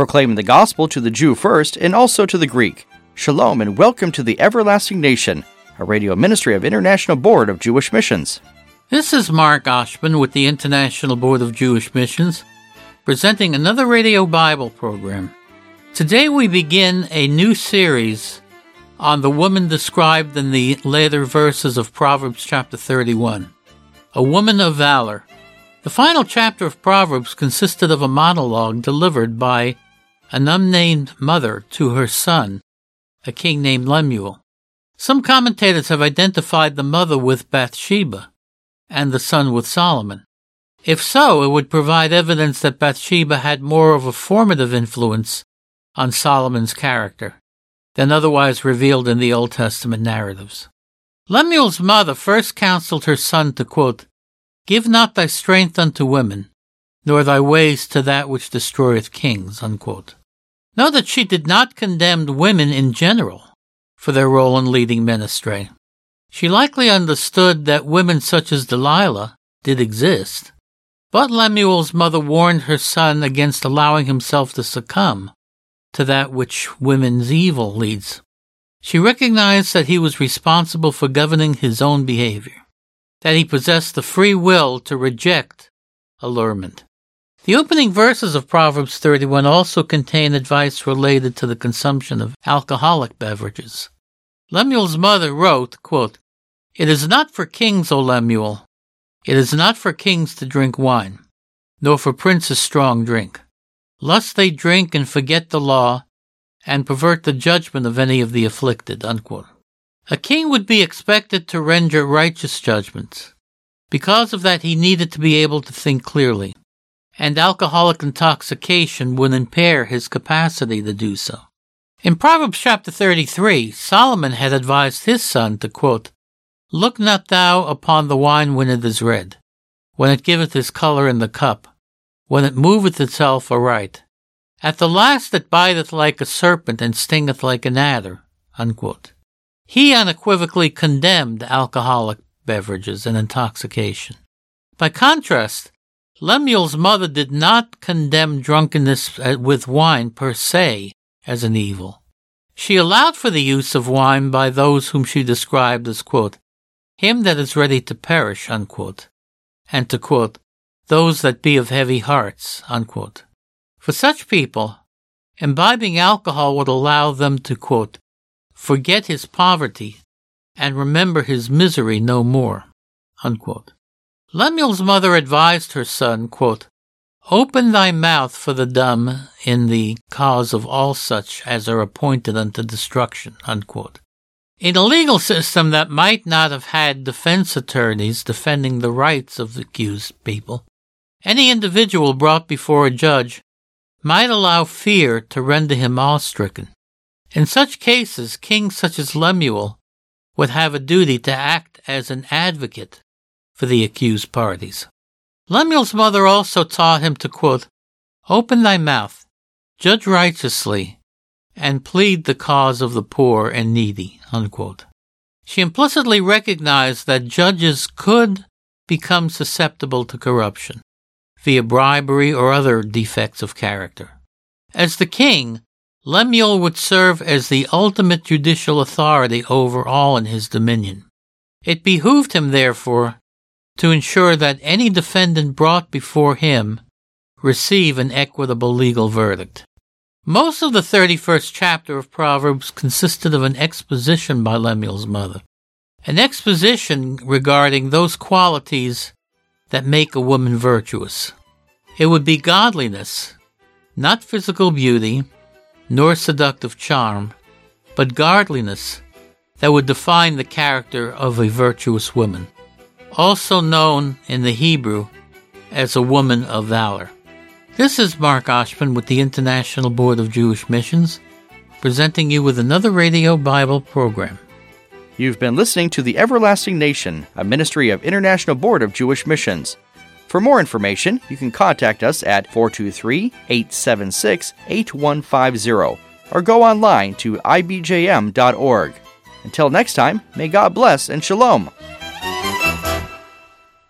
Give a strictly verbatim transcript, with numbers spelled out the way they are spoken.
proclaiming the gospel to the Jew first and also to the Greek. Shalom and welcome to the Everlasting Nation, a radio ministry of International Board of Jewish Missions. This is Mark Oshman with the International Board of Jewish Missions, presenting another radio Bible program. Today we begin a new series on the woman described in the later verses of Proverbs chapter thirty-one, a woman of valor. The final chapter of Proverbs consisted of a monologue delivered by an unnamed mother to her son, a king named Lemuel. Some commentators have identified the mother with Bathsheba and the son with Solomon. If so, it would provide evidence that Bathsheba had more of a formative influence on Solomon's character than otherwise revealed in the Old Testament narratives. Lemuel's mother first counseled her son to, quote, "Give not thy strength unto women, nor thy ways to that which destroyeth kings," unquote. Note that she did not condemn women in general for their role in leading men astray. She likely understood that women such as Delilah did exist, but Lemuel's mother warned her son against allowing himself to succumb to that which women's evil leads. She recognized that he was responsible for governing his own behavior, that he possessed the free will to reject allurement. The opening verses of Proverbs thirty-one also contain advice related to the consumption of alcoholic beverages. Lemuel's mother wrote, quote, "It is not for kings, O Lemuel, it is not for kings to drink wine, nor for princes strong drink, lest they drink and forget the law and pervert the judgment of any of the afflicted," unquote. A king would be expected to render righteous judgments. Because of that, he needed to be able to think clearly, and alcoholic intoxication would impair his capacity to do so. In Proverbs chapter thirty-three, Solomon had advised his son to, quote, "Look not thou upon the wine when it is red, when it giveth his color in the cup, when it moveth itself aright. At the last it biteth like a serpent and stingeth like an adder," unquote. He unequivocally condemned alcoholic beverages and intoxication. By contrast, Lemuel's mother did not condemn drunkenness with wine per se as an evil. She allowed for the use of wine by those whom she described as, quote, "him that is ready to perish," unquote, and to, quote, "those that be of heavy hearts," unquote. For such people, imbibing alcohol would allow them to, quote, "forget his poverty and remember his misery no more," unquote. Lemuel's mother advised her son, quote, "Open thy mouth for the dumb in the cause of all such as are appointed unto destruction," unquote. In a legal system that might not have had defense attorneys defending the rights of the accused people, any individual brought before a judge might allow fear to render him awe-stricken. In such cases, kings such as Lemuel would have a duty to act as an advocate for the accused parties. Lemuel's mother also taught him to, quote, "Open thy mouth, judge righteously, and plead the cause of the poor and needy," unquote. She implicitly recognized that judges could become susceptible to corruption via bribery or other defects of character. As the king, Lemuel would serve as the ultimate judicial authority over all in his dominion. It behooved him, therefore, to ensure that any defendant brought before him receive an equitable legal verdict. Most of the thirty-first chapter of Proverbs consisted of an exposition by Lemuel's mother, an exposition regarding those qualities that make a woman virtuous. It would be godliness, not physical beauty, nor seductive charm, but godliness that would define the character of a virtuous woman, also known in the Hebrew as a woman of valor. This is Mark Oshman with the International Board of Jewish Missions, presenting you with another radio Bible program. You've been listening to The Everlasting Nation, a ministry of International Board of Jewish Missions. For more information, you can contact us at four two three, eight seven six, eight one five zero or go online to I B J M dot org. Until next time, may God bless and shalom.